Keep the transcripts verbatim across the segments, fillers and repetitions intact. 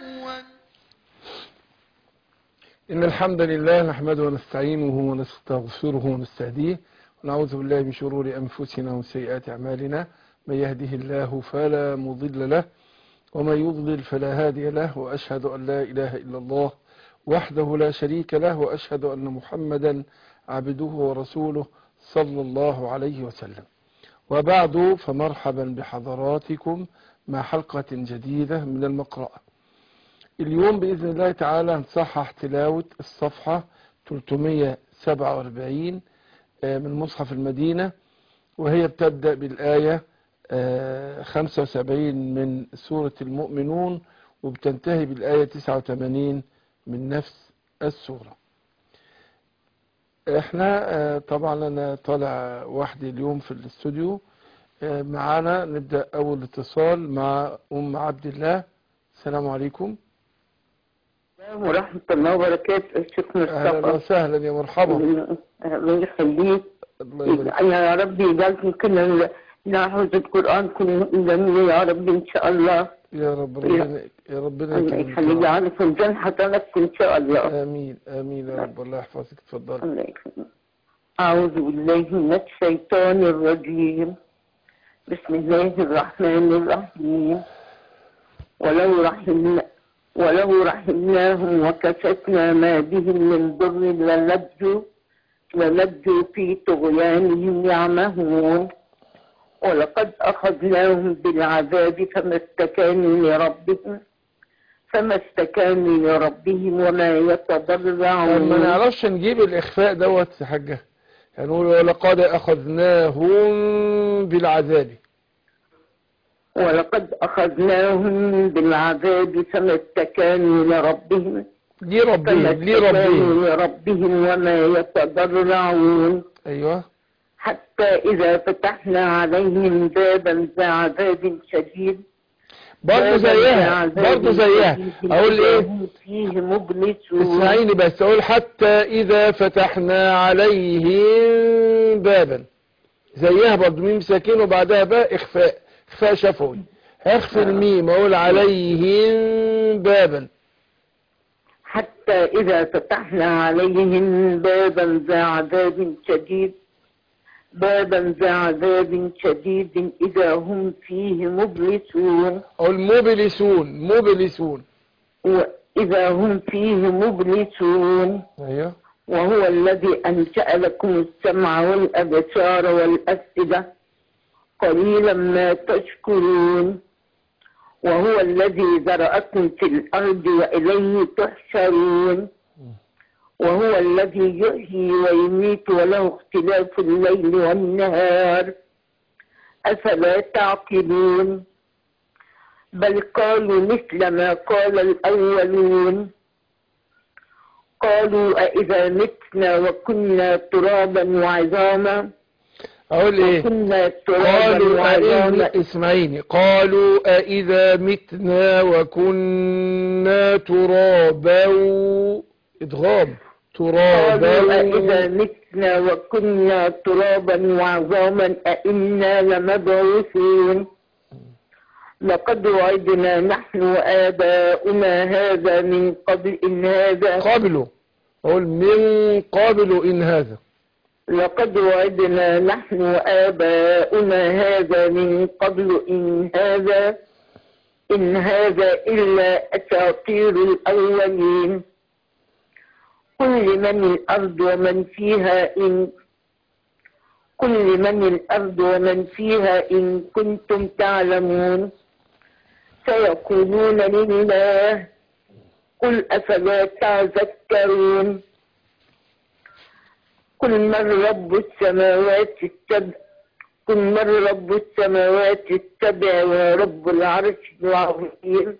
إن الحمد لله نحمده ونستعينه ونستغفره ونستهديه ونعوذ بالله من شرور أنفسنا وسيئات أعمالنا. من يهده الله فلا مضل له ومن يضلل فلا هادي له، وأشهد أن لا إله إلا الله وحده لا شريك له، وأشهد أن محمدا عبده ورسوله صلى الله عليه وسلم. وبعد، فمرحبا بحضراتكم مع حلقة جديدة من المقرأة. اليوم بإذن الله تعالى هنصحح تلاوة الصفحة ثلاثمائة وسبعة وأربعين من مصحف المدينة، وهي بتبدأ بالآية خمسة وسبعين من سورة المؤمنون، وبتنتهي بالآية تسعة وثمانين من نفس السورة. احنا طبعا انا طالع وحدي اليوم في الاستوديو. معانا نبدأ اول اتصال مع ام عبد الله. السلام عليكم ورحمة الله وبركاته. الشيخ مصطفى، اهلا وسهلا، يا مرحبا. الله يخليك. يا رب يجعلكم كلنا نحفظ القرآن كله جميل يا رب ان شاء الله. يا رب ربنا يا ربنا يخليك، يجعلك في الجنة حضرتك ان شاء الله. امين امين يا رب. الله يحفظك. اتفضل. الله يخليك. اعوذ بالله من الشيطان الرجيم. بسم الله الرحمن الرحيم. ولو رحمنا ولو رحمناهم وكشفنا ما بهم من ضر للجوا للجوا في طغيانهم يعمهون. ولقد أخذناهم بالعذاب فما استكانوا لربهم فما استكانوا لربهم وما يتضرعون. ما نعرفش نجيب الإخفاء دوت يا حاجة، يعني نقول ولقد أخذناهم بالعذاب. ولقد أخذناهم بالعذاب فما استكانوا لربهم دي ربهم دي ربهم لربهم وما يتضرعون. أيوة. حتى إذا فتحنا عليهم بابا ذا عذاب شديد. برضه زيها برضه زيها أقول إيه فيه مبلسون. اسمعيني بس، أقول حتى إذا فتحنا عليهم بابا، زيها برضه ميم ساكن وبعدها باء إخفاء إخفاء شفوي. هخفي الميم أقول عليهم بابا. حتى إذا فتحنا عليهم بابا ذا عذاب شديد بابا ذا عذاب شديد إذا هم فيه مبلسون. أو المبلسون مبلسون وإذا هم فيه مبلسون. أيوه. وهو الذي أنشأ لكم السمع والأبصار والأفئدة قليلا ما تشكرون. وهو الذي ذرأكم في الأرض وإليه تحشرون. وهو الذي يحيي ويميت وله اختلاف الليل والنهار أفلا تعقلون. بل قالوا مثل ما قال الأولون. قالوا أإذا متنا وكنا ترابا وعظاما. أقول إيه؟ قالوا أئذا اسمعيني قالوا أئذا متنا وكنا ترابا إدغام ترابا. قالوا أئذا متنا وكنا ترابا وعظاما أئنا لمبعوثون. لقد وعدنا نحن وآباؤنا هذا من قبل إن هذا قبل أقول من قبل إن هذا لقد وعدنا نحن وآباؤنا هذا من قبل إن هذا إن هذا إلا أساطير الأولين. قل لمن الأرض ومن فيها إن قل لمن الأرض ومن فيها إن كنتم تعلمون. سيقولون لله قل أفلا تذكرون. قل من رب السماوات السبع قل من رب السماوات السبع ورب العرش العظيم.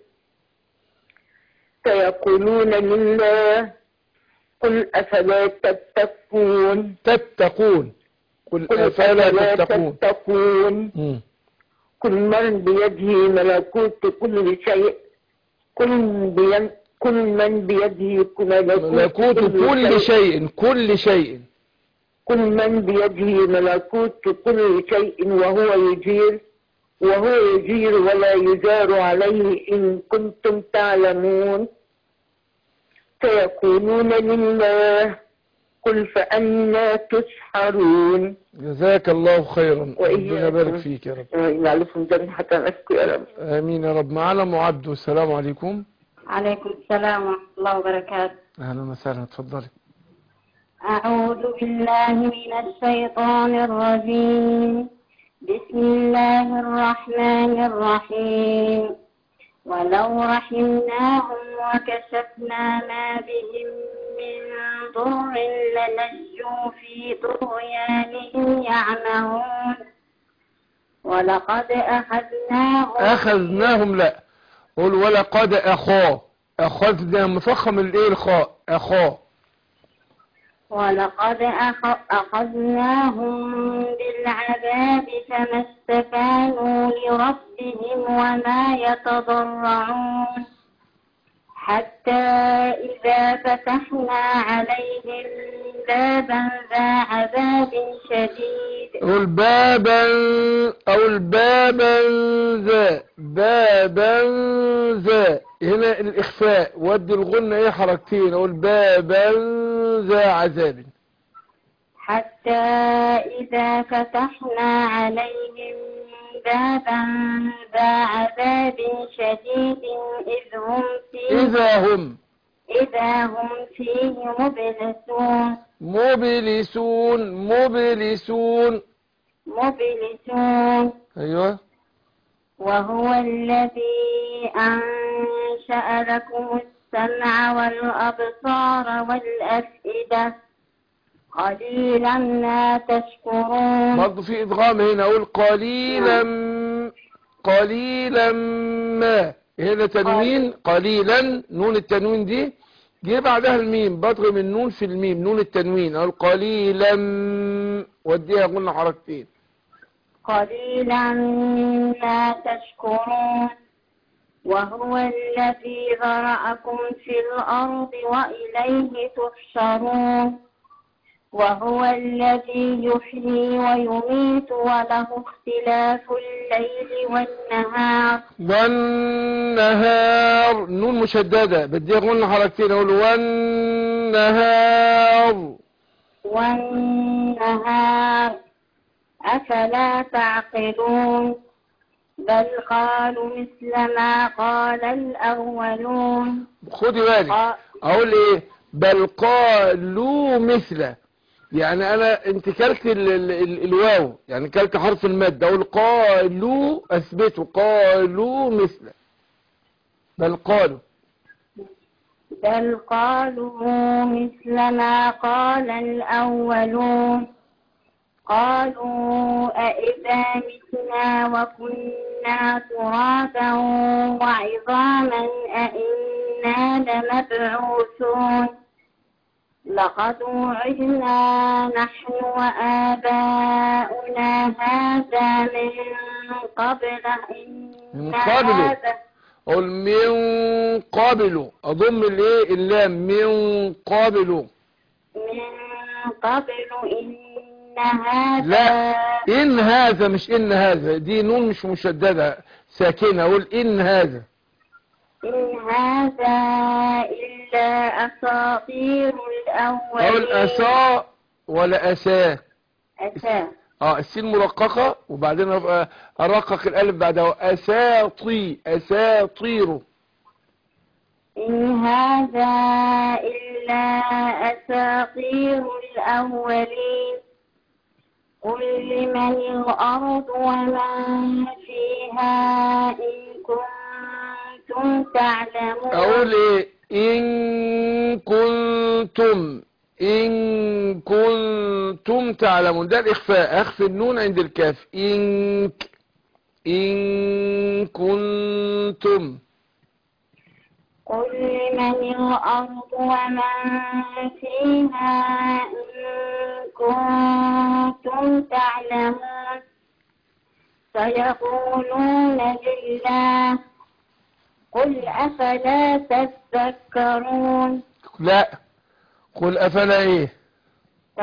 سيقولون لله قل أفلا تتقون. تتقون قل أفلا تتقون. قل من بيده ملكوت كل شيء قل بين كل من بيده ملكوت كل شيء كل شيء كل من بيده ملكوت كل شيء وهو يجير وهو يجير ولا يجار عليه إن كنتم تعلمون. سيقولون لله قل فأنا تسحرون. جزاك الله خيرا، ربنا يبارك وإياكم. فيك يا رب. يعلفهم ذنب حتى نسكو يا رب. آمين يا رب. معنا أم عبده، السلام عليكم. عليكم السلام ورحمة الله وبركاته. أهلا وسهلا، اتفضلي. أعوذ بالله من الشيطان الرجيم. بسم الله الرحمن الرحيم. ولو رحمناهم وكشفنا ما بهم من ضر للجوا في طغيانهم يعمهون. ولقد أخذناهم أخذناهم، لا قول ولقد أخاه. أخذنا مفخم الإيه الخاء، أخاه. ولقد أخذناهم بالعذاب فما استكانوا لربهم وما يتضرعون حتى إذا فتحنا عليهم بابا ذا عذاب شديد. قول بابا أو البابا ذا، بابا ذا، هنا الإخفاء، ودي الغنة إيه حركتين، قول بابا ذا عذاب. حتى إذا فتحنا عليهم بابا ذا عذاب شديد إذ هم فيه إذا هم إذا هم فيه مبلسون مبلسون مبلسون مبلسون. أيوة. وهو الذي أنشأ لكم السمع والأبصار والأفئدة قليلا ما تشكرون. برضه في إدغام هنا، أقول قليلا قليلا ما، هنا تنوين قليلا، نون التنوين دي جه بعدها الميم، بضغم النون في الميم، نون التنوين، أقول قليلا وديها قلنا حركتين. قليلا ما تشكرون. وهو الذي ذرأكم في الأرض وإليه تحشرون. وهو الذي يحيي ويميت وله اختلاف الليل والنهار. والنهار نون مشددة بديها قلنا حركتين، أقول والنهار والنهار أفلا تعقلون. بل قالوا مثل ما قال الأولون. خدي بالك، أقول إيه؟ بل قالوا مثل، يعني أنا انت كلت ال ال ال الواو، يعني كلت حرف المد، أقول قالوا أثبتوا قالوا مثل. بل قالوا بل قالوا مثل ما قال الأولون. قالوا أئذا متنا وكنا ترابا وعظاما أئنا لمبعوثون. لقد وعدنا نحن وآباؤنا هذا من قبل من قبل، قل من قبل، أضم الايه اللام، من قبل من قبل إن هذا، لا إن هذا مش إن هذا، دي نون مش مشددة ساكنة، أقول إن هذا. إن هذا إلا أساطير الأولين. أقول أسا ولا أسا؟ أسا. اه السين مرققة وبعدين ابقى ارقق الالف بعدها، اساطي اساطير. إن هذا إلا أساطير الأولين. قل لمن الأرض ومن فيها إن كنتم تعلمون. أقول إيه؟ إن كنتم إن كنتم تعلمون، ده الإخفاء، أخفي النون عند الكاف. إن إن كنتم. قل لمن الأرض ومن فيها إن كنتم تعلمون. سيقولون لله قل أفلا تذكرون. لا قل أفلا إيه؟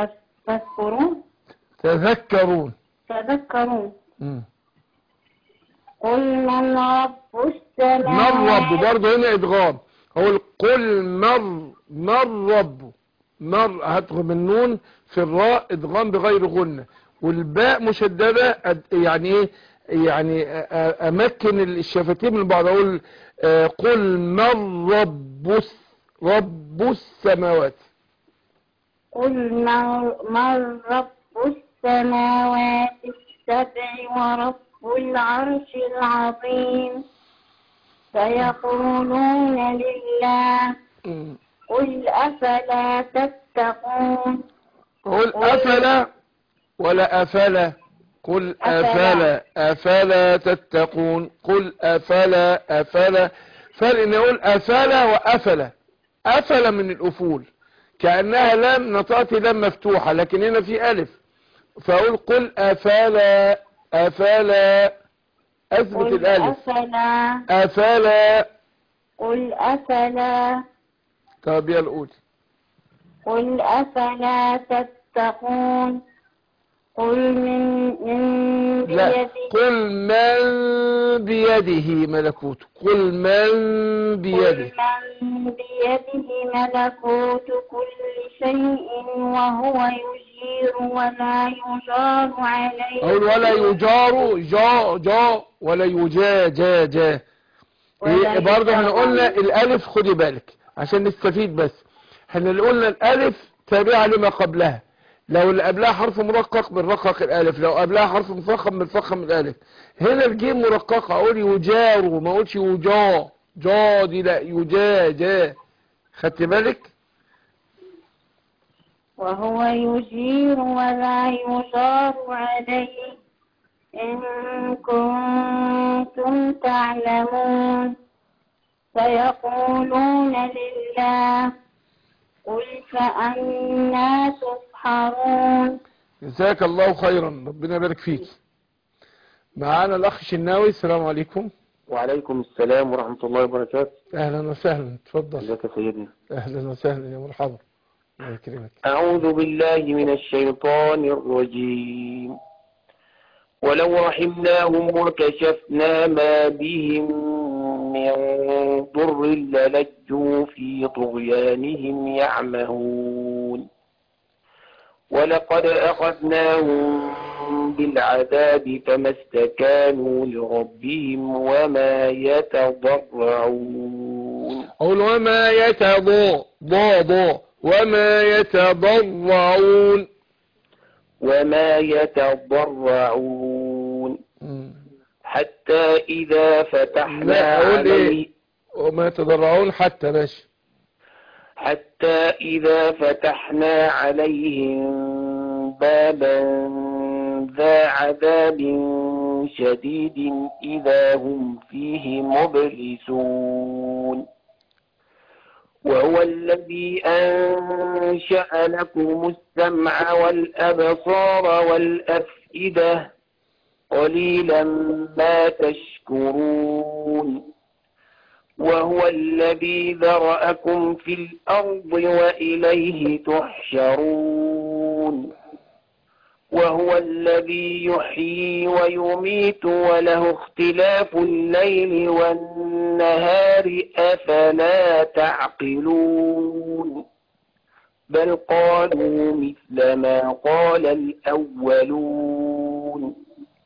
تذكرون تذكرون تذكرون. مم. قل من رب من السماوات رب، برضه هنا ادغام. اقول قل مر من رب، مر هدغم النون في الراء ادغام بغير غنة، والباء مشددة أد- يعني ايه، يعني أ- أ- امكن الشفتين من بعض. اقول آه، قل من رب الس- رب السماوات. قل من من رب السماوات السبع ورب العرش العظيم سيقولون لله مم. قل أفلا تتقون قل افلا ولا افلا، قل أفلا. افلا افلا تتقون، قل افلا افلا. فرق ان يقول افلا وافلا، افلا من الافول كأنها لام نطقت لام مفتوحة، لكن هنا في الف، فاقول قل افلا افلا، اثبت قل الالف أفلا افلا. قل أفلا طب يلا قول. قل أفلا تتقون قل من من لا، بيده قل من بيده ملكوته، قل من بيده. قل من بيده ملكوت كل شيء وهو يجير ولا يجار عليه اقول ولا يجار جا جا ولا يجا جا جا. ولا إيه برضه احنا يجار قلنا عليه. الالف، خدي بالك عشان نستفيد بس، احنا اللي قلنا الالف تابعة لما قبلها، لو اللي قبلها حرف مرقق بنرقق الالف، لو قبلها حرف مفخم بنفخم الالف. هنا الجيم مرققة، اقول يجار ما اقولش يجا جا، دي لا يجا جا. خدت بالك؟ وهو يجير ولا يجار عليه إن كنتم تعلمون سيقولون لله قل فأنا تسحرون. جزاك الله خيرا، ربنا يبارك فيك. معانا الاخ شناوي، السلام عليكم. وعليكم السلام ورحمة الله وبركاته. اهلا وسهلا، اتفضل. ازيك يا سيدنا؟ اهلا وسهلا يا مرحبا، الله يكرمك. أعوذ بالله من الشيطان الرجيم. ولو رحمناهم وكشفنا ما بهم من ضر للجوا في طغيانهم يعمهون ولقد أخذناهم بالعذاب فما استكانوا لربهم وما يتضرعون. أقول وما يتضى ضا ضا وما يتضرعون وما يتضرعون مم. حتى إذا فتحنا لا أقول عليه إيه، وما يتضرعون حتى ماشي. حتى إذا فتحنا عليهم بابا ذا عذاب شديد إذا هم فيه مبلسون. وهو الذي أنشأ لكم السمع والأبصار والأفئدة قليلا ما تشكرون. وهو الذي ذرأكم في الأرض وإليه تحشرون. وهو الذي يحيي ويميت وله اختلاف الليل والنهار أفلا تعقلون. بل قالوا مثل ما قال الأولون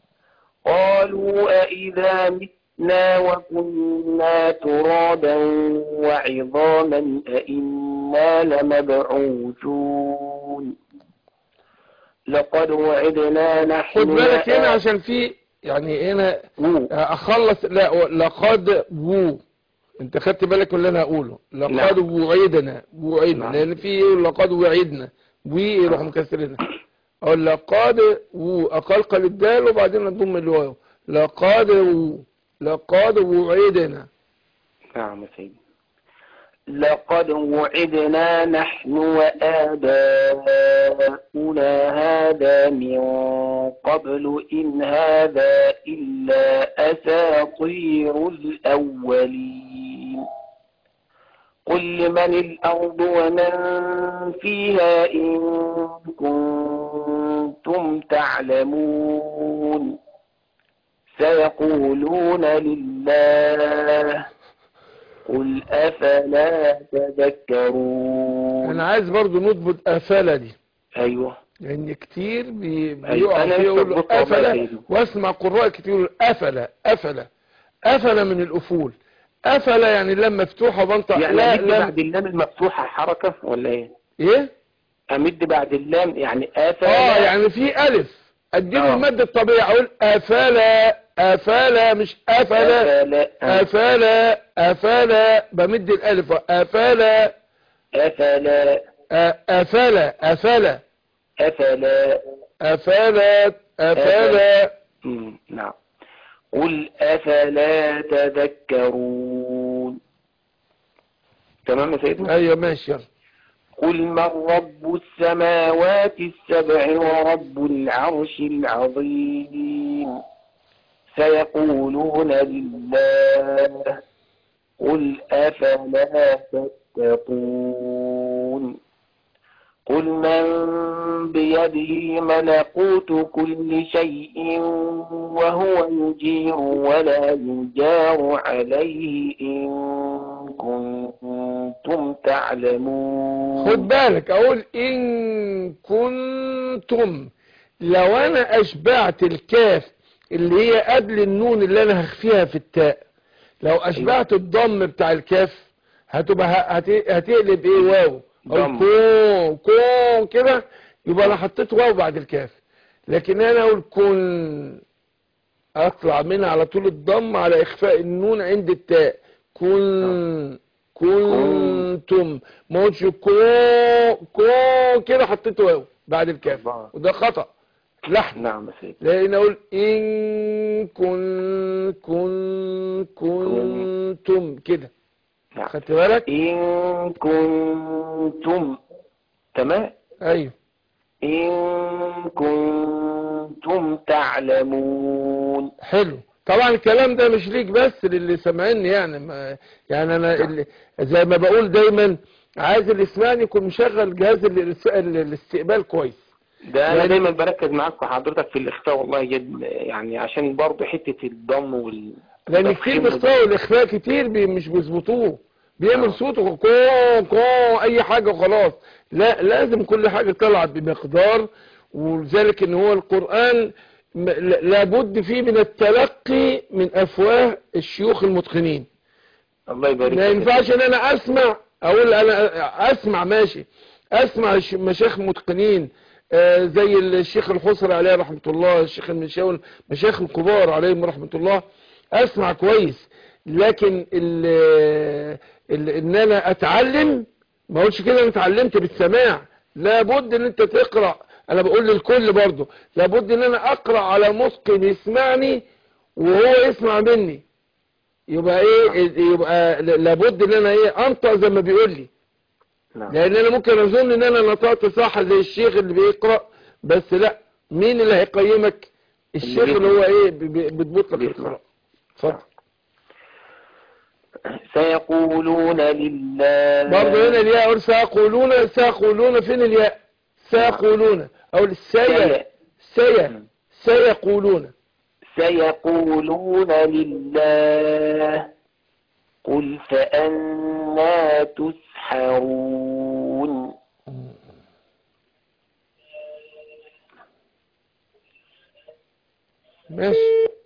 قالوا أئذا متنا وكنا ترابا وعظاما أئنا لمبعوثون. لقد وعدنا نحن. خد بالك هنا عشان في يعني هنا اخلص، لا لقد و انت خدت بالك من اللي انا هقوله، لقد وعدنا وعدنا لان في لقد وعدنا ويروح مكسرنا، او لقد و اقلقل الدال وبعدين نضم الواو، لقد و لقد وعدنا. نعم سيدي. لقد وعدنا نحن وآباؤنا هذا من قبل إن هذا إلا أساطير الأولين. قل لمن الأرض ومن فيها إن كنتم تعلمون سيقولون لله قل أفلا تذكرون. انا عايز برضو نضبط افلا دي، أيوه لان كتير بي- أيوة. بيقع أنا فيه يقول له نفسي أضبطها والله افلا، يا سيدي. واسمع قراء كتير يقول افلا افلا افلا من الافول. افلا يعني لم مفتوحه وبنطق يعني لا أمد لم بعد اللام المفتوحة حركة ولا إيه؟ ايه. أمد بعد اللام يعني أفلا. اه يعني في الف اديله آه. المد الطبيعي، اقول افلا افلا مش افلا أفلا آه. افلا افلا بمد الالف افلا أفلا أ- افلا افلا أفلا افلا افلا. مم. نعم. قل أفلا تذكرون. تمام يا سيدنا. ايوه ماشي يلا. قل من رب السماوات السبع ورب العرش العظيم سيقولون لله قل أفلا تتقون. قل من بيده ملكوت كل شيء وهو يجير ولا يجار عليه إن كنتم تعلمون. خد بالك اقول ان كنتم، لو انا اشبعت الكاف اللي هي قبل النون اللي انا هخفيها في التاء، لو اشبعت الضم بتاع الكاف هتبقى هت- هتقلب ايه واو او ضم. كون كون كده، يبقى انا حطيت واو بعد الكاف. لكن انا اقول كن اطلع منها على طول الضم على اخفاء النون عند التاء. كن كنتم، ما قلتش كو كو كده حطيت واو بعد الكاف، الله. وده خطأ لحن. نعم يا سيدي. لان اقول ان كن كن كنتم كده. نعم. خدت بالك؟ إن كنتم. تمام. ايوه إن كنتم تعلمون. حلو. طبعا الكلام ده مش ليك بس، للي سامعني يعني ما يعني انا اللي زي ما بقول دايما عايز اللي يسمعني يكون مشغل جهاز الاس- الاستقبال كويس. ده انا يعني- دايما بركز معاك وحضرتك في الاخفاء والله جد، يعني عشان برضه حته الضم وال لان كتير تفخيم بيخطئوا الاخفاء كتير بي مش بيظبطوه، بيعمل آه. صوته كو كو اي حاجه وخلاص. لا لازم كل حاجه تلعب بمقدار. ولذلك ان هو القران م- ل- لابد فيه من التلقي من افواه الشيوخ المتقنين. الله يبارك ما فيك. ينفعش ان انا اسمع اقول انا اسمع ماشي، اسمع الش- مشايخ متقنين آه، زي الشيخ الحصري عليه رحمة الله، الشيخ المشاول، مشايخ الكبار عليهم رحمة الله، اسمع كويس. لكن ال ال ان انا اتعلم ما اقولش كده انا اتعلمت بالسماع، لابد ان انت تقرأ. انا بقول للكل برضو لابد ان انا اقرأ على متقن يسمعني وهو يسمع مني. يبقى ايه يبقى لابد ان انا ايه انطق زي ما بيقول لي. نعم. لان انا ممكن اظن ان انا نطقت صح زي الشيخ اللي بيقرأ، بس لا، مين اللي هيقيمك؟ الشيخ اللي هو ايه ب- ب- بتبطلق بيسمع. القراءة. اتفضل. سيقولون لله. برضه هنا الياء اقول سيقولون، سيقولون فين الياء؟ سيقولون اقول سي سي- سي سيقولون. سيقولون لله قل فأنا تسحرون. ماشي.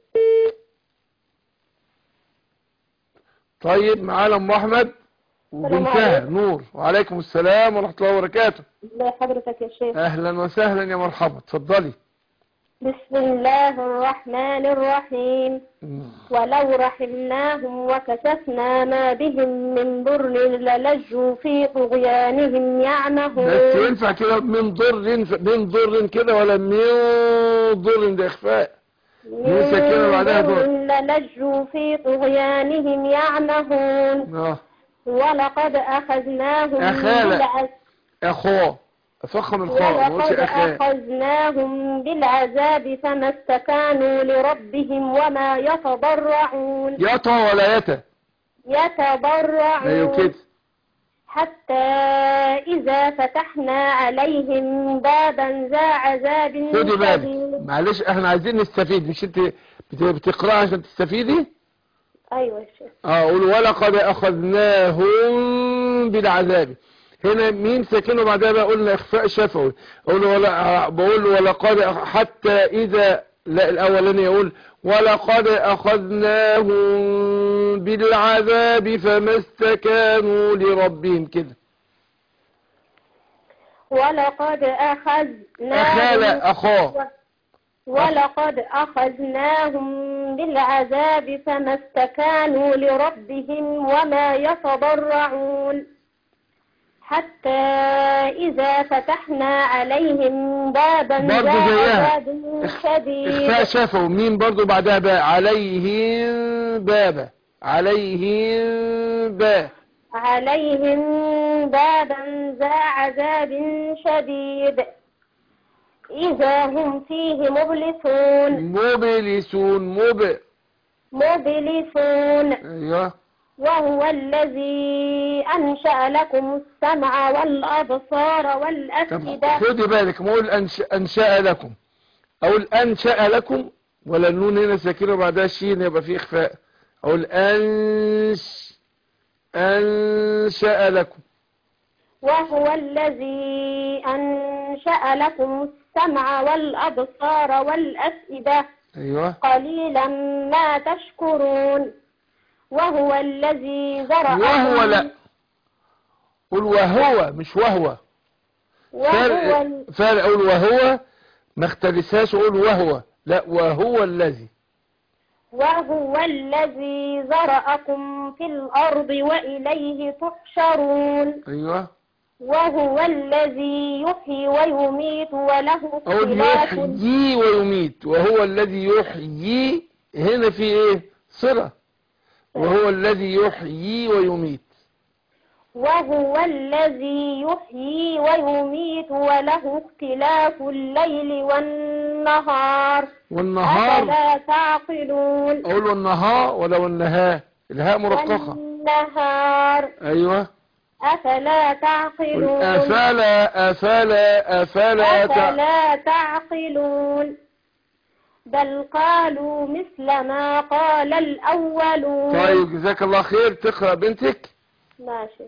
طيب معانا ام احمد وبنتها عليكم. نور. وعليكم السلام ورحمة الله وبركاته. ازي حضرتك يا شيخ؟ اهلا وسهلا يا مرحبا، اتفضلي. بسم الله الرحمن الرحيم. ولو رحمناهم وكشفنا ما بهم من ضر للجوا في طغيانهم بس يعمهون. ينفع كده من ضر، من ضر كده ولا من ضر؟ ده اخفاء. من سكينة بعدها ضر ضر. للجوا في طغيانهم يعمهون. اه ولقد أخذناهم أخالا. بالعذاب اخوه افخم الخاء ما قلتش ولقد اخاه. أخذناهم بالعذاب فما استكانوا لربهم وما يتضرعون. يطا ولا يتا؟ ايوه يتضرعون كده. حتى إذا فتحنا عليهم بابا ذا عذاب خدي بالك، شديد. معلش احنا عايزين نستفيد، مش انت بت- بتقرأ عشان تستفيدي. أيوة يا شيخ. اه قول ولقد اخذناهم بالعذاب. هنا مين ساكنه بعدها بقى قلنا اخفاء شفوي. اقول ولا بقول ولقد أخ- حتى اذا لا الاولاني يقول ولقد اخذناهم بالعذاب فما استكانوا لربهم كده. ولقد اخال أخذناهم اخاه ولقد أخذناهم بالعذاب فما استكانوا لربهم وما يتضرعون حتى إذا فتحنا عليهم بابا برضه ذا زيها عذاب شديد. اخفاء شفوي. مين برضه بعدها بقى عليهم بابا عليهم باب عليهم بابا ذا عذاب شديد إذا هم فيه مبلسون مبلسون مب مبلسون ايوه. وهو الذي أنشأ لكم السمع والأبصار طب والأفئدة. خدي بالك ما اقول أنشأ, انشأ لكم اقول انشأ لكم ولا النون هنا ساكنه بعدها شين يبقى فيه اخفاء. اقول انش انشأ لكم. وهو الذي أنشأ لكم السمع والأبصار والأفئدة ايوه. قليلا ما تشكرون. وهو الذي زرعكم. وهو لا قول وهو مش وهو. وهو فرق ال- فرق اقول وهو ما اختلسهاش اقول وهو لا وهو الذي. وهو الذي زرعكم في الأرض وإليه تحشرون. ايوه. وهو الذي يحيي ويميت وله اقول اختلاف. يحيي ويميت. وهو الذي يحيي هنا في ايه صلة. وهو الذي يحيي ويميت. وهو الذي يحيي ويميت وله اختلاف الليل والنهار. والنهار أفلا تعقلون. اقول والنهار ولا والنهار الهاء مرققة. والنهار ايوه. أفلا قل تعقلون. افلا افلا افلا تع- أفلا تعقلون. بل قالوا مثل ما قال الأولون. طيب جزاك الله خير. تقرأ بنتك. ماشي.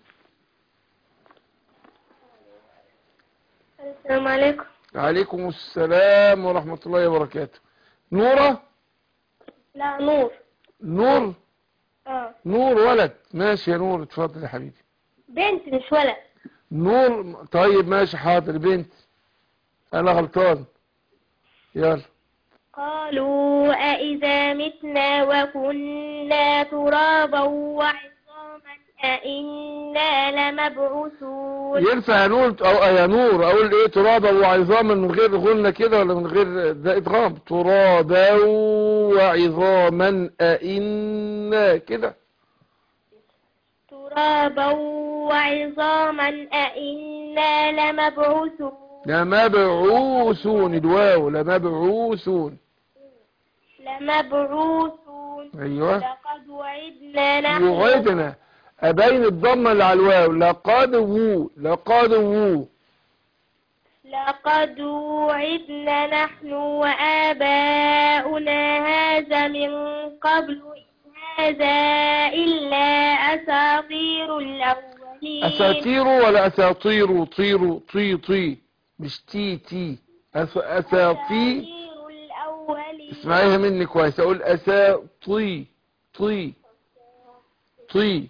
السلام عليكم. عليكم السلام ورحمة الله وبركاته. نورة. لا نور. نور اه نور ولد. ماشي يا نور اتفضل يا حبيبي. بنت مش ولد. نور طيب ماشي حاضر بنت. انا غلطان. يلا. قالوا أإذا متنا وكنا ترابا وعظاما أإنا لمبعوثون. ينفع نور او يا نور اقول ايه ترابا وعظاما من غير غنة كده ولا من غير ده ادغام؟ ترابا وعظاما أئنا كده. ترابا وعظاما أإنا لمبعوثون. لمبعوثون الواو لمبعوثون. لمبعوثون. ايوه. لقد وعدنا نحن. وعدنا ابين الضمه اللي على الواو. لقد وو لقد وو. لقد وعدنا نحن وآباؤنا هذا من قبل إن هذا إلا أساطير الأولين. اساطير ولا اساطير؟ طير طي طي مش تي تي. أس... اساطي. الأولين. اسمعيها مني كويس. اقول اساطي طي طي.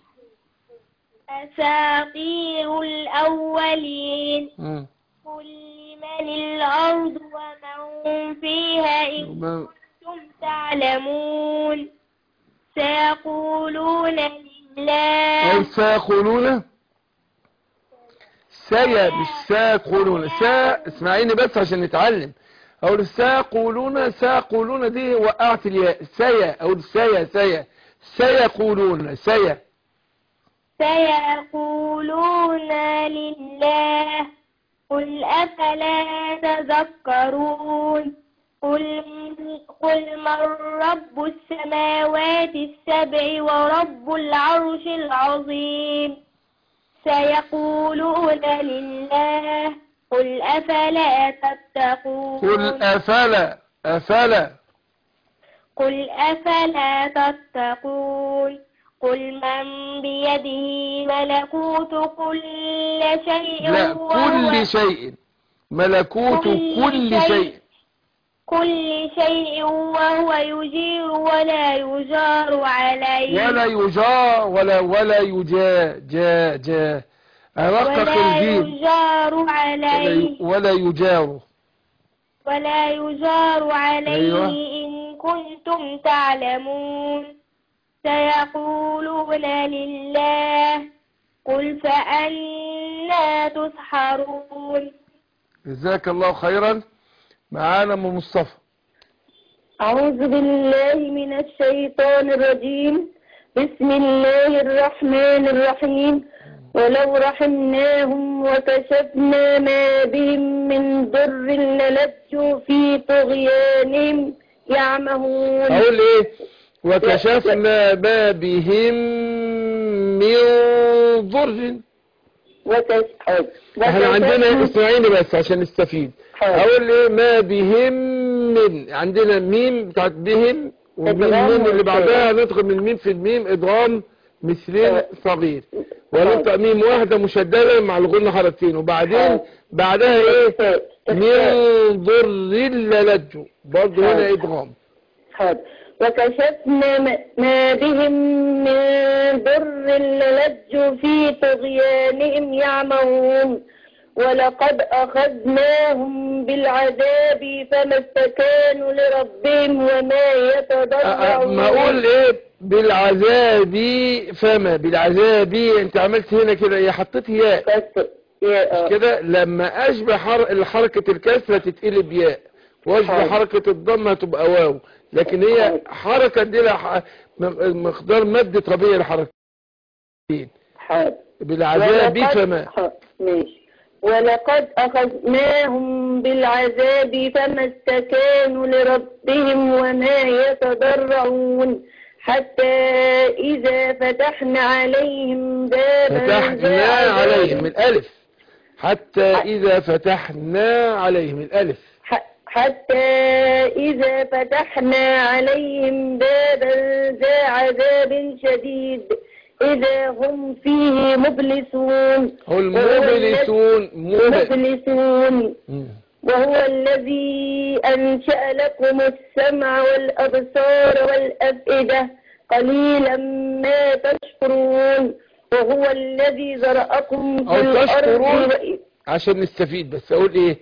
أساطير الأولين. مم. قل لمن الأرض ومن فيها إن وما- كنتم تعلمون. سيقولون لله. أو ساقولون. سيا مش ساقولون. سا اسمعيني بس عشان نتعلم. أو ساقولون. ساقولون دي وقعت الياء. سيا أو سيا سيا سيقولون سيا. سيقولون لله. قل أفلا تذكرون. قل قل من رب السماوات السبع ورب العرش العظيم. سيقولون لله. قل أفلا تتقون قل أفلا أفلا قل أفلا تتقون قل من بيده ملكوت كل شيء لا وهو كل شيء ملكوت كل شيء كل شيء وهو يجير ولا يجار عليه ولا يجار ولا ولا يجا جا جا أرقق ولا الجيم يجار ولا, عليه ولا يجار ولا يجار عليه أيوة. إن كنتم تعلمون سيقولون لله قل فأنا تسحرون. جزاك الله خيرا. معانا ام مصطفى. أعوذ بالله من الشيطان الرجيم. بسم الله الرحمن الرحيم. ولو رحمناهم وكشفنا ما بهم من ضر للجوا في طغيانهم يعمهون. أقول إيه؟ وكشفنا ما بهم من ضر. وكشف احنا عندنا اسمعيني بس عشان نستفيد. اقول ايه؟ ما بهم من، عندنا ميم بتاعت بهم والميم اللي بعدها ندخل من الميم في الميم ادغام مثلين صغير، وننطق ميم واحده مشدده مع الغنه حركتين، وبعدين بعدها ايه؟ من ضر للجوا، برضه هنا ادغام. وكشفنا ما بهم من ضر للجوا في طغيانهم يعمهون. ولقد أخذناهم بالعذاب فما استكانوا لربهم وما يتضرعون. ما أقول إيه؟ بالعذاب فما بالعذاب، أنت عملت هنا كده إيه؟ حطيت ياء كده، لما أشبه حركة الكسرة تتقلب ياء، وأشبه حركة الضمة تبقى واو، لكن هي حركة دي لها مقدار مادة طبيعي لحركتين. بالعذاب فما. ماشي. ولقد أخذناهم بالعذاب فما استكانوا لربهم وما يتضرعون حتى إذا فتحنا عليهم بابا. فتحنا عليهم الألف. حتى إذا فتحنا عليهم الألف. حتى إذا فتحنا عليهم بابا ذا عذاب شديد إذا هم فيه مبلسون. المبلسون مبلسون وهو الذي أنشأ لكم السمع والأبصار والأفئدة قليلا ما تشكرون. وهو الذي زرعكم في الأرض. عشان نستفيد بس أقول إيه؟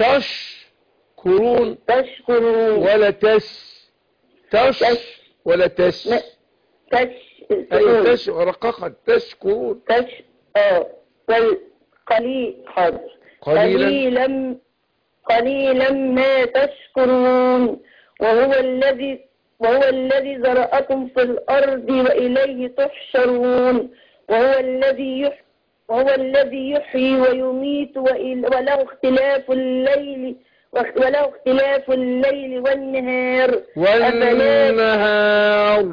تشكرون تشكرون ولا تش تش ولا تش تش أي تش ورققت تشكرون تش اه قليل حاضر قليلا قليلا ما تشكرون. وهو الذي وهو الذي زرعكم في الأرض وإليه تحشرون. وهو الذي يحيي وهو الذي يحيي ويميت وله اختلاف الليل وله اختلاف الليل والنهار والنهار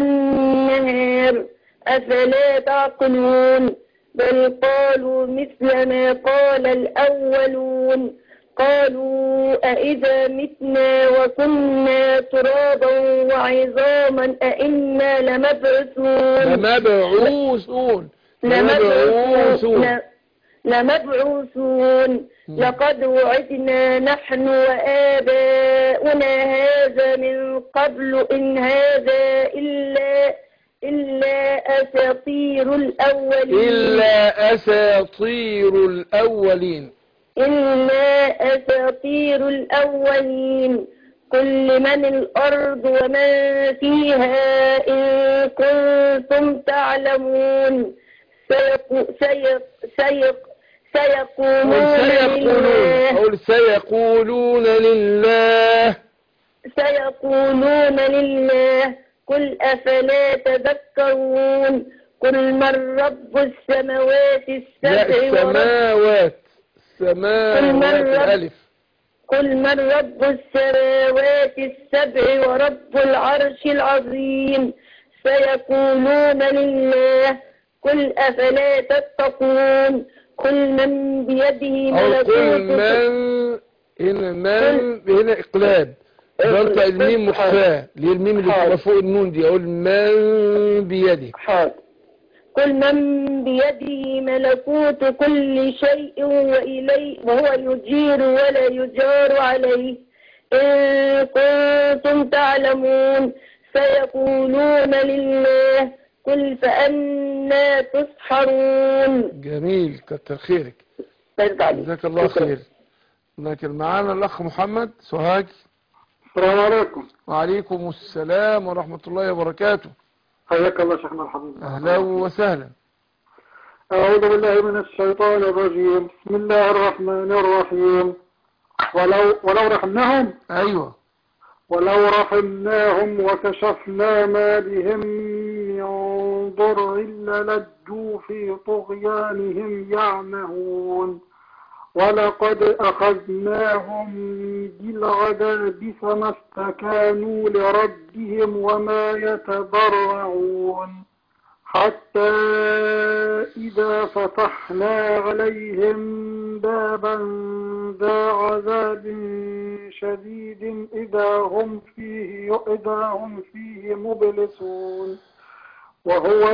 النهار أفلا تعقلون. بل قالوا مثل ما قال الأولون قالوا أئذا متنا وكنا ترابا وعظاما أئنا لمبعوثون لمبعوثون لمبعوثون لمبعوثون. لقد وعدنا نحن وآباؤنا هذا من قبل إن هذا إلا إلا أساطير الأولين إلا أساطير الأولين إلا أساطير الأولين. كل من الأرض ومن فيها إن كنتم تعلمون. سيق سيق سيق سيقولون لله أقول سيقولون لله سيقولون لله قل أفلا تذكرون. قل من رب السماوات السبع السماوات السماوات الألف. قل من رب السماوات السبع ورب العرش العظيم. سيقولون لله قل أفلا تتقون. قل من بيده أو قل ملكوت من، هنا من هنا إقلاب بنطق الميم مخفاة، ليه الميم اللي بتبقى فوق النون دي؟ أقول من بيده. حاضر. قل من بيده ملكوت كل شيء وإليه وهو يجير ولا يجار عليه إن كنتم تعلمون سيقولون لله قل فأنا تسحرون. جميل، كتر خيرك، جزاك الله خير. لكن معانا الأخ محمد سوهاج. السلام عليكم. وعليكم السلام ورحمة الله وبركاته. حياك الله شيخنا الحبيب. أهلا وسهلا. أعوذ بالله من الشيطان الرجيم. بسم الله الرحمن الرحيم. ولو ولو رحمناهم أيوة ولو رحمناهم وكشفنا ما بهم من ضر للجوا في طغيانهم يعمهون ولقد أخذناهم بالعذاب فما استكانوا لربهم وما يتضرعون حتى إذا فتحنا عليهم بابا ذا عذاب شديد إذا هم فيه إذا هم فيه مبلسون وهو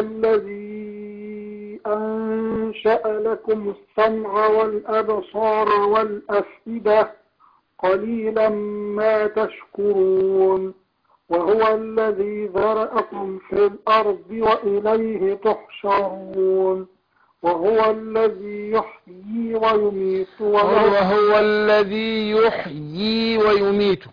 الذي أنشأ لكم السمع والأبصار والأفئدة قليلا ما تشكرون وهو الذي ذرأكم في الأرض وإليه تحشرون وهو الذي يحيي ويميت وهو الذي يحيي ويميت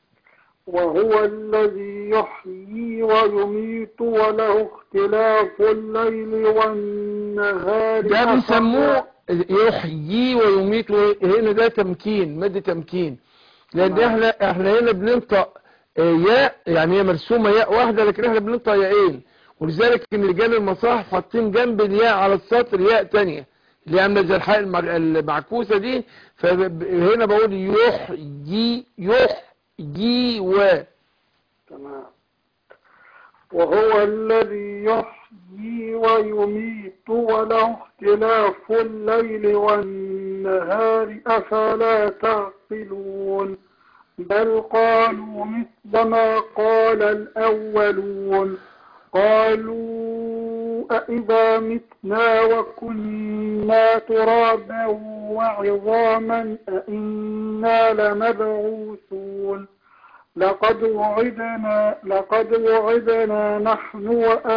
وهو الذي يحيي ويميت وله اختلاف الليل والنهار. ده بيسموه يحيي ويميت، هنا ده تمكين، مد تمكين، لأن احنا احنا هنا بننطق ياء، يعني هي مرسومة ياء واحدة، لكن احنا بننطق ياءين، ولذلك ان رجال المصاحف حاطين جنب الياء على السطر ياء تانية اللي عامله زي الحاء المعكوسة دي، فهنا بقول يحيي يحيي و تمام. وهو الذي يحيي ويميت وله اختلاف الليل والنهار أفلا تعقلون بل قالوا مثل ما قال الأولون قالوا أإذا متنا وكنا ترابا وعظاما أإنا لمبعوثون لقد وعدنا لقد وعدنا نحن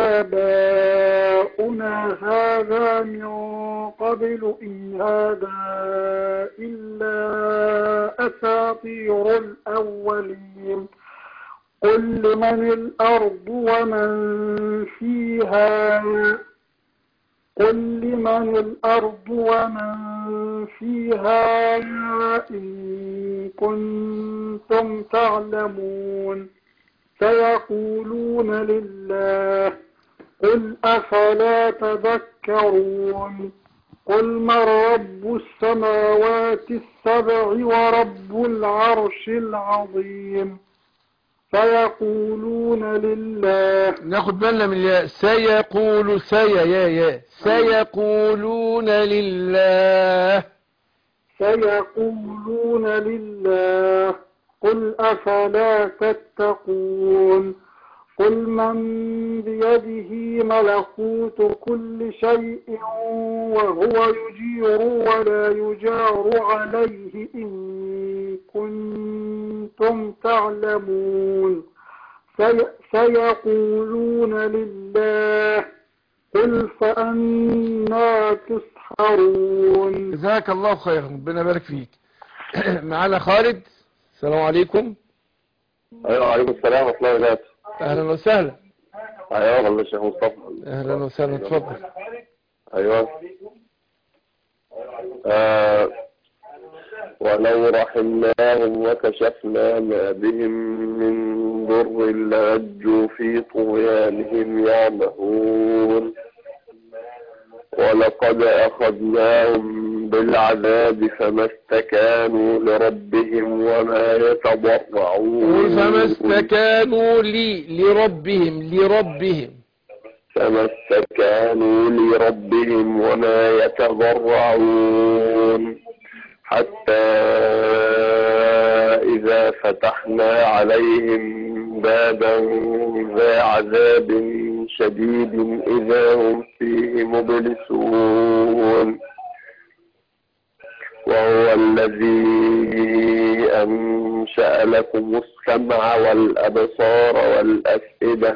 وآباؤنا هذا من قبل إن هذا إلا أساطير الأولين قل لمن الأرض ومن فيها قل لمن الأرض ومن فيها إن كنتم تعلمون سيقولون لله قل أفلا تذكرون قل من رب السماوات السبع ورب العرش العظيم سيقولون لله. ناخد بالنا من الياء، سيقول سيا يا يا سيقولون لله سيقولون لله قل أفلا تتقون قل من بيده ملكوت كل شيء وهو يجير ولا يجار عليه إن كنتم تعلمون سيقولون لله قل فأنا تسحرون. جزاك الله خيرا، ربنا يبارك فيك. معانا خالد. السلام عليكم. ايوه وعليكم السلام ورحمه الله وبركاته. اهلا وسهلا. ايوه والله الشيخ مصطفى. اهلا وسهلا، اتفضل. ايوه. آه ولو رحمناهم وكشفنا ما بهم من ضر للجوا في طغيانهم يعمهون ولقد أخذناهم بالعذاب فما استكانوا لربهم وما يتضرعون فما استكانوا لي لربهم لربهم فما استكانوا لربهم وما يتضرعون حتى إذا فتحنا عليهم بابا ذا عذاب شديد إذا هم فيه مبلسون وهو الذي أنشأ لكم السمع والأبصار والأفئدة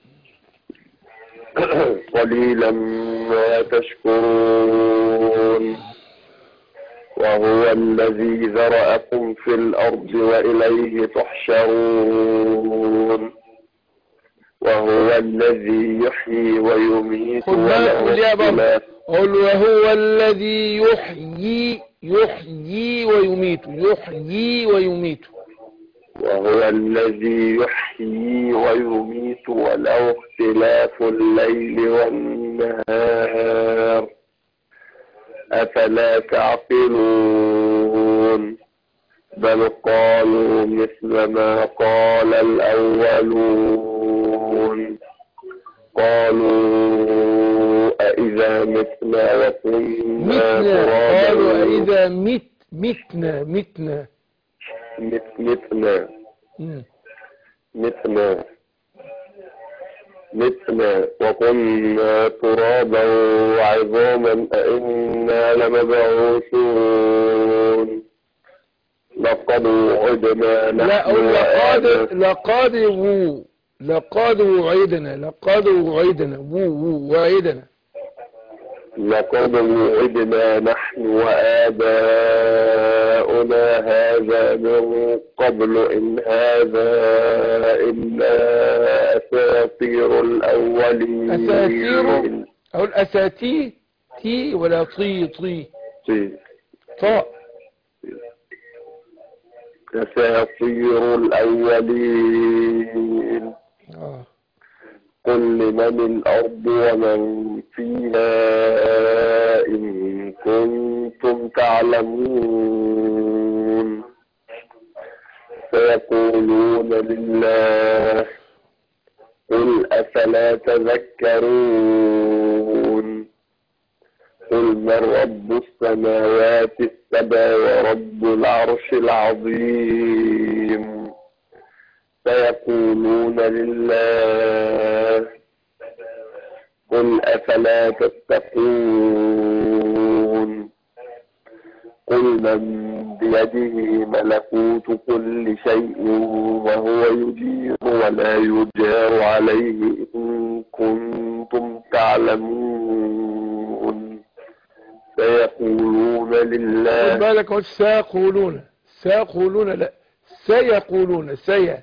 قليلا ما تشكرون وهو الذي ذرأكم في الأرض وإليه تحشرون وهو الذي يحيي ويميت خد بالك قول يا بابا قول وهو الذي يحيي يحيي ويميت يحيي ويميت وهو الذي يحيي ويميت وله اختلاف الليل والنهار أفلا تعقلون بل قالوا مثل ما قال الأولون قالوا أإذا متنا وكنا ترابا قالوا أإذا مت متنا متنا مت متنا متنا متنا وكنا ترابا وعظاما أئنا لمبعوثون لقد وعدنا لا لقد لقد وو لقد وعدنا لقد وعدنا وو وو وعدنا لقد وعدنا نحن وآباؤنا هذا من قبل إن هذا إلا أساطير الأولين. أساطير أو الأساتي تي ولا طي طي طي طاء أساطير الأولين. آه. قل لمن الأرض ومن فيها إن كنتم تعلمون سيقولون لله قل أفلا تذكرون قل من رب السماوات السبع ورب العرش العظيم سيقولون لله قل أفلا تتقون قل من بيده ملكوت كل شيء وهو يجير ولا يجار عليه إن كنتم تعلمون سيقولون لله. خد بالك هو سيقولون سيقولون لا سيقولون سي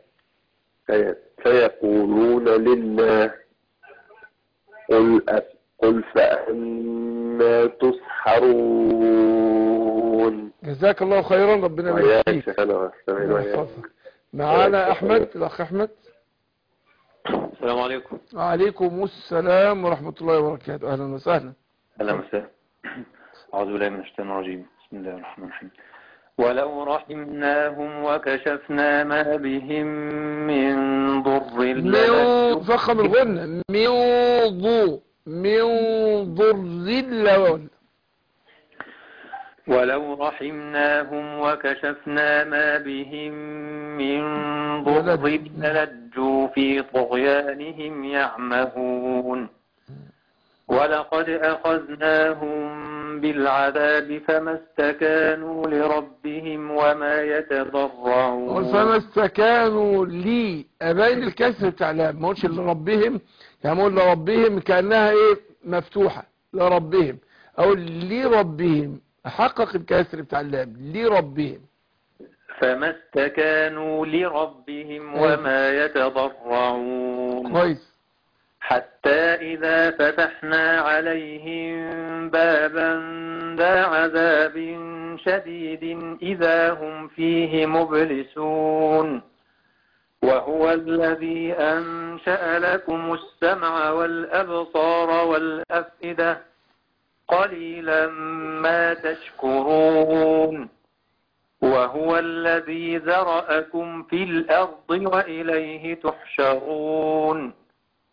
سيقولون لله قل أف قل فأنا تسحرون. جزاك الله خيرا ربنا يبارك فيك. معانا أحمد الأخ أحمد. السلام عليكم. وعليكم السلام ورحمة الله وبركاته. أهلا وسهلا. أهلا وسهلا. أعوذ بالله من الشيطان الرجيم. بسم الله الرحمن الرحيم. ولو رحمناهم وكشفنا ما بهم من ضر من فخم الغنة من ضو من ضر لون. ولو رحمناهم وكشفنا ما بهم من ضر للجوا في طغيانهم يعمهون ولقد أخذناهم بالعذاب فما استكانوا لربهم وما يتضرعون. فما استكانوا لي أبين الكسر بتاع لام ما قلتش لربهم يعني قول لربهم كأنها ايه مفتوحة لربهم او لربهم حقق الكسر بتاع اللام لربهم. فما استكانوا لربهم وما يتضرعون. كويس. حتى إذا فتحنا عليهم بابا ذا عذاب شديد إذا هم فيه مبلسون وهو الذي أنشأ لكم السمع والأبصار والأفئدة قليلا ما تشكرون وهو الذي ذرأكم في الأرض وإليه تحشرون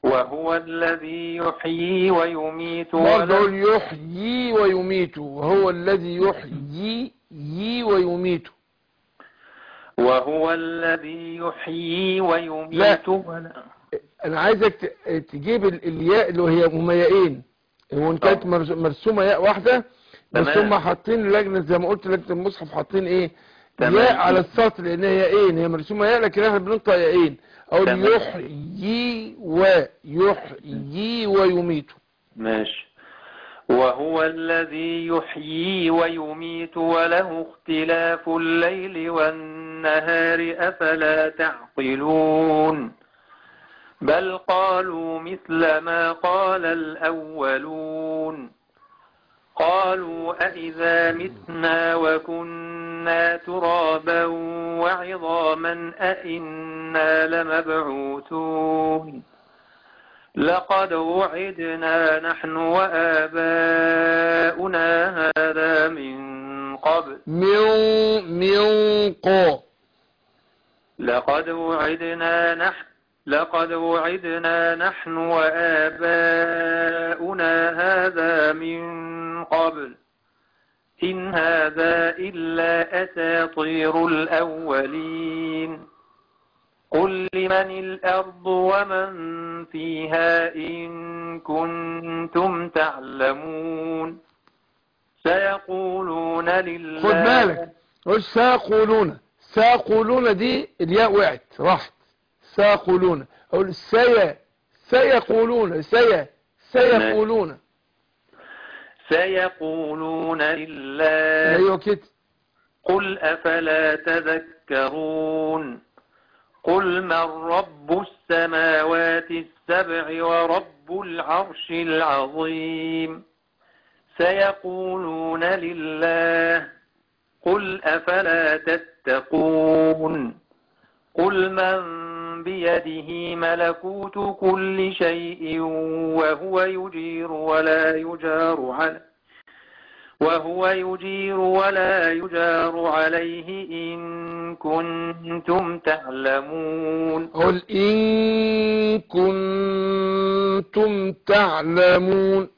وهو الذي يحيي ويميت برضه وله يحيي ويميت، وهو الذي يحيي يي ويميت. وهو الذي يحيي ويميت لا. وله. انا عايزك ت- تجيب ال- الياء اللي هي هما ياءين، وان كانت طب. مرس- مرسومه ياء واحده بس تمام. هم حاطين لجنه زي ما قلت لجنه المصحف حاطين ايه تمام. ياء على السطر لان هي ياءين، هي مرسومه ياء لكن احنا بننطق ياءين. اقول تمام. يحيي ويحيي ويميت. ماشي. وهو الذي يحيي ويميت وله اختلاف الليل والنهار أفلا تعقلون. بل قالوا مثل ما قال الأولون. قالوا أئذا متنا وكنا ترابا وعظاما أئنا لمبعوثون. لقد وعدنا نحن وآباؤنا هذا من قبل. من من قا لقد وعدنا نحن لقد وعدنا نحن وآباؤنا هذا من قبل إن هذا إلا أساطير الأولين. قل لمن الأرض ومن فيها إن كنتم تعلمون. سيقولون لله. خد بالك مش سيقولون، سيقولون دي الياء وقعت راحت. سيقولون اقول سي سيقولون سي سيقولون سيقولون لله. ايوه كده. قل أفلا تذكرون. قل من رب السماوات السبع ورب العرش العظيم. سيقولون لله. قل أفلا تتقون. قل من بيده ملكوت كل شيء وهو يجير ولا يجار عليه وهو يجير ولا يجار عليه إن كنتم تعلمون. قل إن كنتم تعلمون.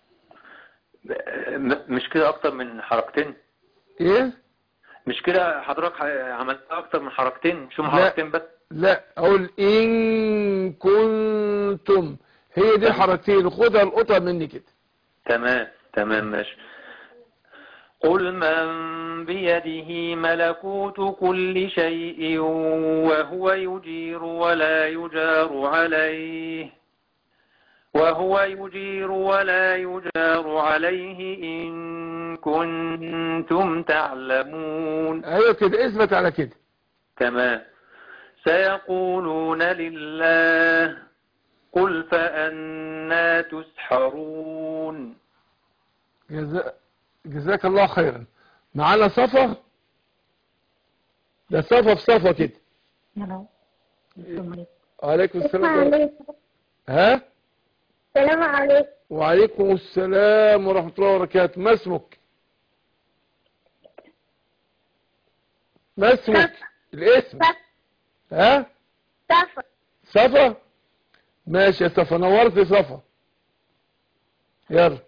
مش كده أكتر من حركتين؟ إيه؟ مش كده حضرتك عملتها أكتر من حركتين؟ مش هم حركتين بس؟ لا أقول إن كنتم، هي دي الحركتين، خدها القطع مني كده. تمام تمام ماشي. قل من بيده ملكوت كل شيء وهو يجير ولا يجار عليه وهو يجير ولا يجار عليه إن كنتم تعلمون. أيوة كده، اثبت على كده. تمام. سيقولون لله. قل فأنا تسحرون. جزا... جزاك الله خيرا. معانا صفا، ده صفا في صفا كده. عليكم السلام. ها؟ السلام عليكم. وعليكم السلام ورحمة الله وبركاته. ما اسمك؟ ما اسمك؟ الاسم. صفا. ها؟ صفا. صفا؟ ماشي يا صفا، نورت صفا. يلا.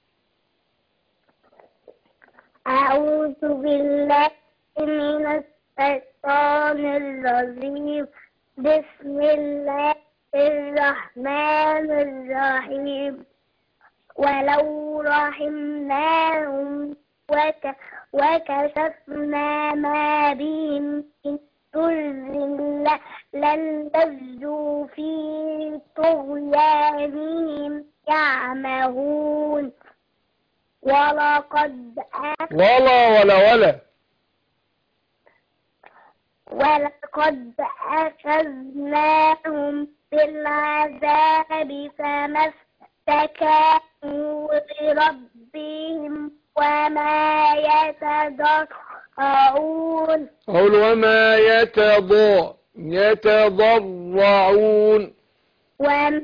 أعوذ بالله من الشيطان الرجيم. بسم الله الرحمن الرحيم. ولو رحمناهم وك وكشفنا ما بهم من ضر للجوا في طغيانهم يعمهون. ولقد ولا ولا ولا ولقد أخذناهم بالعذاب فما استكانوا لربهم وما يتضرعون. قول وما يتضع يتضرعون. وما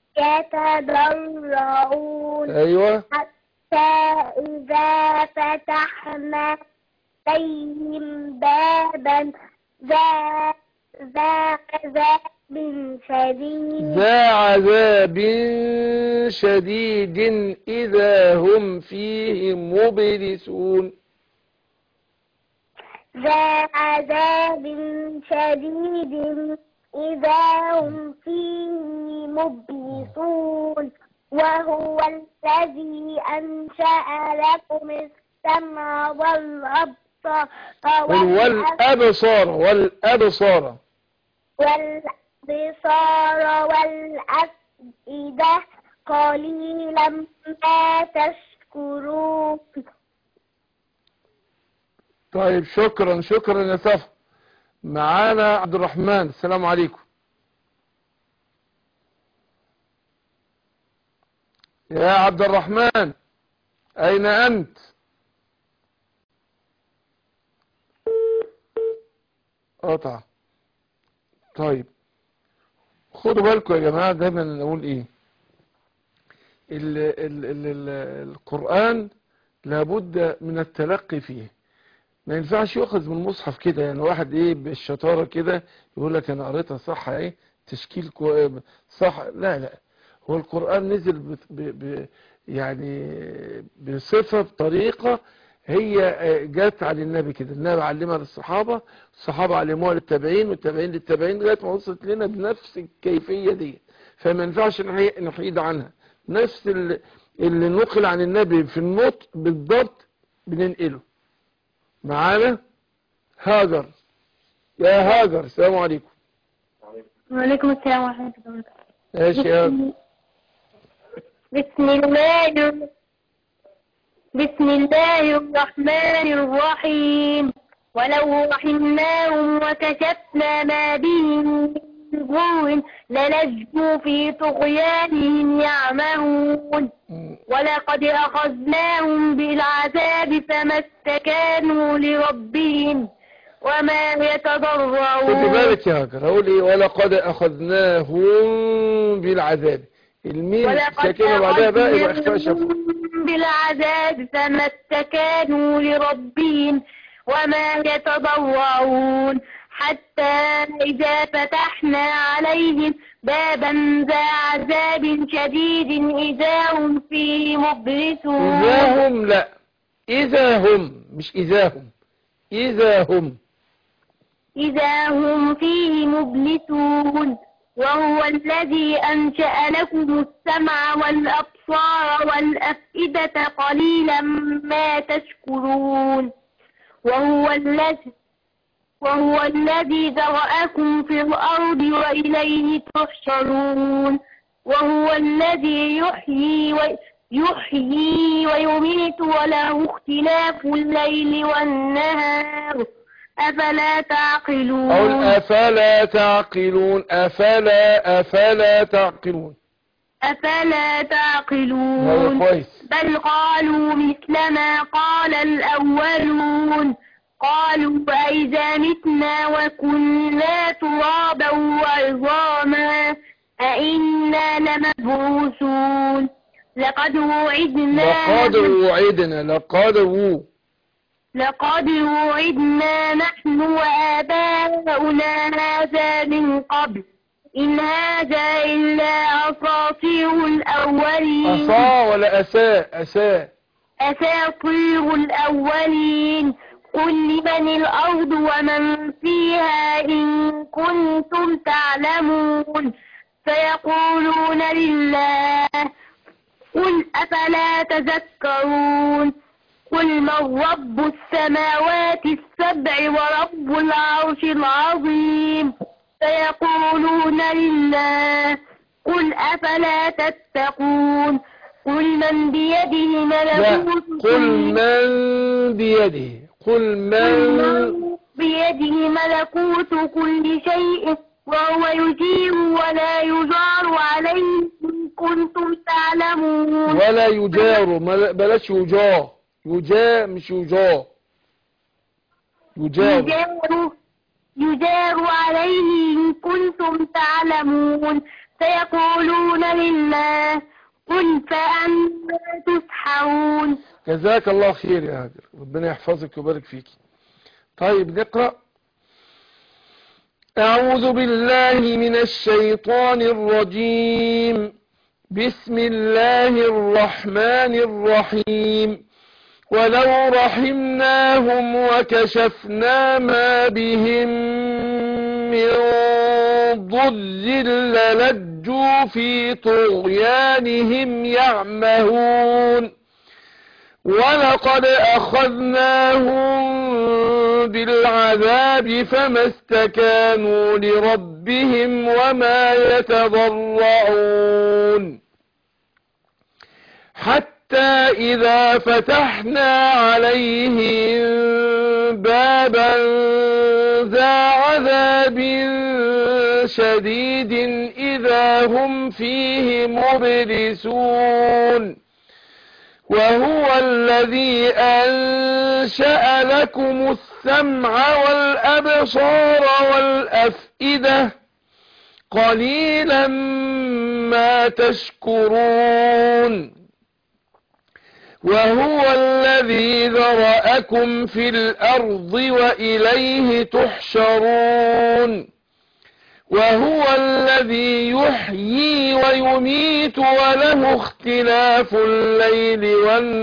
يتضرعون. ايوه. حتى إذا فتحنا عليهم بابا ذا ذا شديد ذا عذاب شديد إذا هم فيه مبلسون. ذا عذاب شديد إذا هم فيه مبلسون وهو الذي أنشأ لكم السمع والأبصار والأبصار والأبصار والبصار والأفئدة قليلا ما تشكرون. طيب شكرا شكرا يا صفا. معانا عبد الرحمن. السلام عليكم. يا عبد الرحمن أين أنت؟ قطع. طيب خدوا بالكم يا جماعة، دايما نقول ايه، ال ال ال ال القرآن لابد من التلقي فيه. ما ينفعش يؤخذ من المصحف كده، يعني واحد ايه بالشطارة كده يقول لك انا قريتها صح ايه تشكيل صح. لا لا، هو القرآن نزل ب ب ب يعني بصفة بطريقة هي جات على النبي كده، النبي علمها للصحابة، الصحابة علموها للتابعين، والتابعين للتابعين لغاية ما وصلت لنا بنفس الكيفية دي. فما ينفعش نحيد عنها. نفس اللي نقل عن النبي في النطق بالضبط بننقله. معانا هاجر. يا هاجر السلام عليكم. وعليكم السلام ورحمة الله وبركاته. ماشي يا هاجر. بسم الله بسم الله الرحمن الرحيم. ولو رحمناهم وكشفنا ما بهم من ضر للجوا في طغيانهم يعمهون ولقد أخذناهم بالعذاب فما استكانوا لربهم وما يتضرعون. خدي بالك يا هاجر، هقول ايه؟ ولقد أخذناهم بالعذاب، الميم ساكنة بعدها بقى يبقى اخفاء شفوي. بالعذاب فما استكانوا لربهم وما يتضرعون حتى إذا فتحنا عليهم بابا ذا عذاب شديد إذا هم فيه مبلسون. إذا هم، لا إذا هم، مش إذا هم، إذا هم إذا هم فيه مبلسون وهو الذي أنشأ لكم السمع والأبصار والأفئدة قليلا ما تشكرون. وهو الذي وهو الذي ذرأكم في الأرض وإليه تحشرون. وهو الذي يحيي ويحيي ويميت وله اختلاف الليل والنهار أفلا تعقلون. أو أفلا تعقلون. أفلا أفلا تعقلون أفلا تعقلون. بل قالوا مثل ما قال الأولون قالوا أئذا متنا وكنا ترابا وعظاما أئنا لمبعوثون. لقد وعدنا لقد وعدنا لقد وعدنا لقد وعدنا نحن وآباؤنا هذا من قبل إن هذا إلا أساطير الأولين. أصا ولا أساء؟ أساء أساطير الأولين. قل لمن الأرض ومن فيها إن كنتم تعلمون فيقولون لله قل أفلا تذكرون. قل من رب السماوات السبع ورب العرش العظيم فيقولون لله قل أفلا تتقون. قل من بيده ملكوت قل من بيده قل من بيده ملكوت كل شيء وهو يجير ولا يجار عليه إن كنتم تعلمون. ولا يجار، بلاش يجار، يجار مش يجار، يجار يجار يجار عليه إن كنتم تعلمون سيقولون لله قل فأنا تسحرون. جزاك الله خير يا هاجر، ربنا يحفظك ويبارك فيك. طيب نقرأ أعوذ بالله من الشيطان الرجيم. بسم الله الرحمن الرحيم. ولو رحمناهم وكشفنا ما بهم من ضر للجوا في طغيانهم يعمهون ولقد أخذناهم بالعذاب فما استكانوا لربهم وما يتضرعون حتى إذا فتحنا عليهم بابا ذا عذاب شديد إذا هم فيه مبلسون وهو الذي أنشأ لكم السمع والأبصار والأفئدة قليلا ما تشكرون وهو الذي ذرأكم في الأرض وإليه تحشرون وهو الذي يحيي ويميت وله اختلاف الليل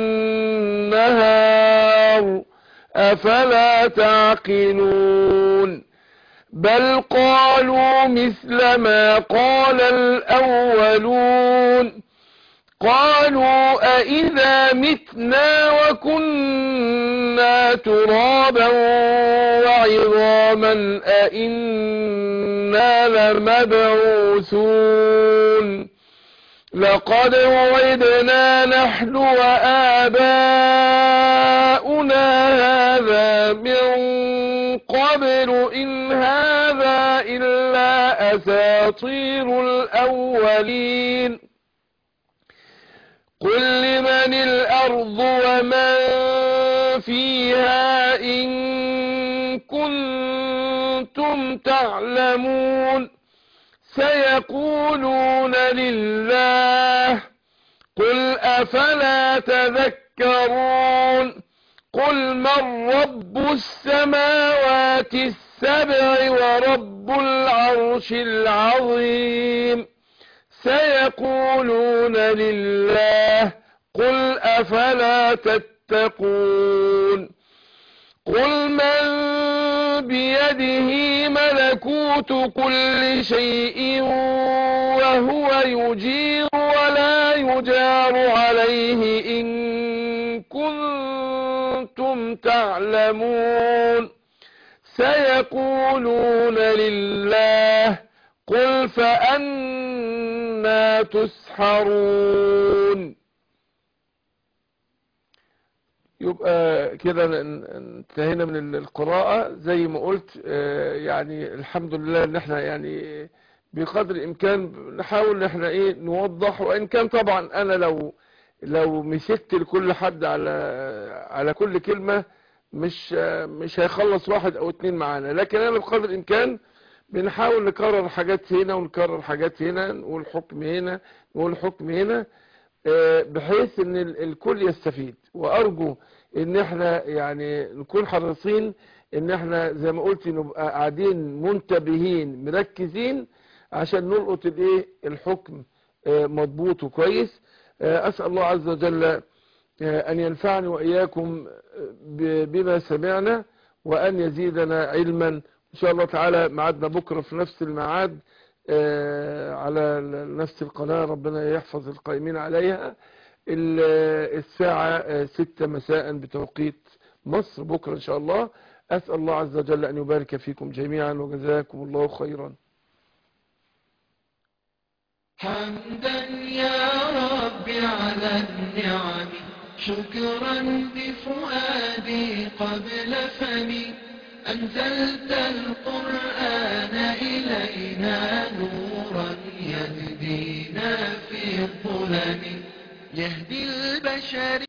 والنهار أفلا تعقلون بل قالوا مثل ما قال الأولون قالوا أئذا متنا وكنا ترابا وعظاما أئنا لمبعوثون لقد وعدنا نحن وآباؤنا هذا من قبل إن هذا إلا أساطير الأولين قل لمن الأرض ومن فيها إن كنتم تعلمون سيقولون لله قل أفلا تذكرون قل من رب السماوات السبع ورب العرش العظيم سيقولون لله قل أفلا تتقون قل من بيده ملكوت كل شيء وهو يجير ولا يجار عليه إن كنتم تعلمون سيقولون لله قل فأنا تسحرون. يبقى كده انتهينا من القراءة زي ما قلت. يعني الحمد لله ان احنا يعني بقدر الامكان نحاول ان احنا ايه نوضح، وان كان طبعا انا لو لو مسكت لكل حد على على كل كلمة مش مش هيخلص واحد او اتنين معانا، لكن انا بقدر الامكان بنحاول نكرر حاجات هنا ونكرر حاجات هنا، نقول حكم هنا نقول حكم هنا، بحيث ان الكل يستفيد. وارجو ان احنا يعني نكون حريصين ان احنا زي ما قلت نبقى قاعدين منتبهين مركزين عشان نلقط الايه الحكم مضبوط وكويس. اسال الله عز وجل ان ينفعني واياكم بما سمعنا وان يزيدنا علما ان شاء الله تعالى. ميعادنا بكره في نفس الميعاد على نفس القناة، ربنا يحفظ القائمين عليها، الساعة ستة مساء بتوقيت مصر بكرة إن شاء الله. أسأل الله عز وجل أن يبارك فيكم جميعا وجزاكم الله خيرا. حمدا يا رب على النعم، شكرا بفؤادي قبل فمي، أنزلت القرآن إلينا نورا يهدينا في الظلم، يهدي البشر